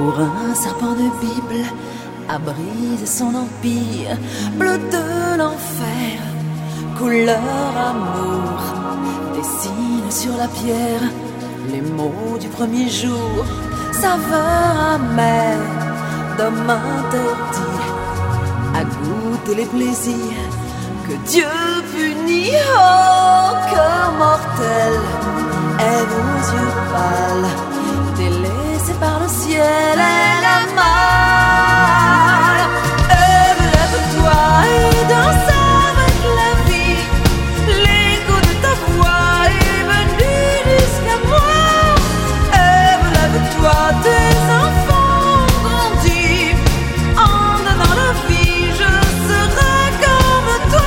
Pour un serpent de Bible à briser son empire, bleu de l'enfer, couleur amour, dessine sur la pierre les mots du premier jour, saveur amère d'homme interdit à goûter les plaisirs que Dieu punit. Oh, cœur mortel, aime aux yeux pâles, délaissé par le ciel, elle a mal. Lève-toi et danse avec la vie, l'écho de ta voix est venu jusqu'à moi. Lève-toi, tes enfants grandis, en donnant la vie, je serai comme toi.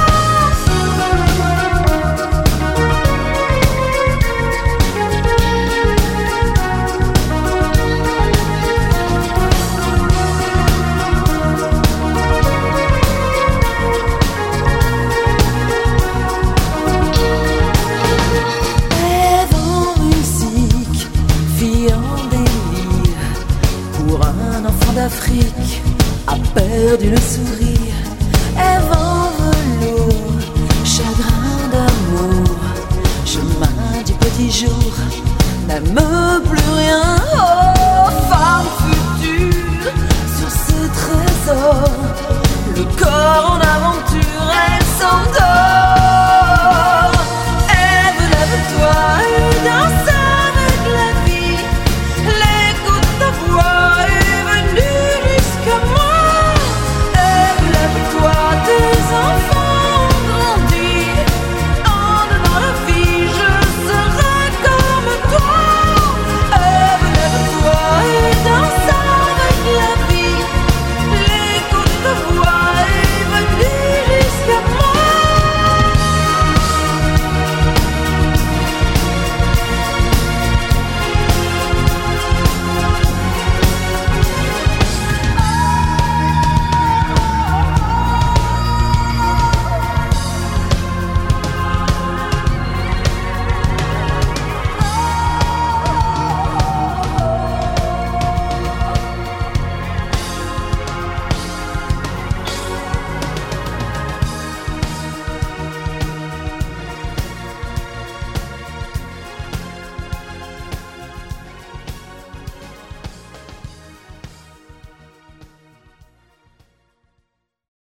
D'Afrique a perdu le sourire, Ève en velours, chagrin d'amour, chemin du petit jour, n'aime plus rien. Oh, femme future, sur ce trésor, le corps en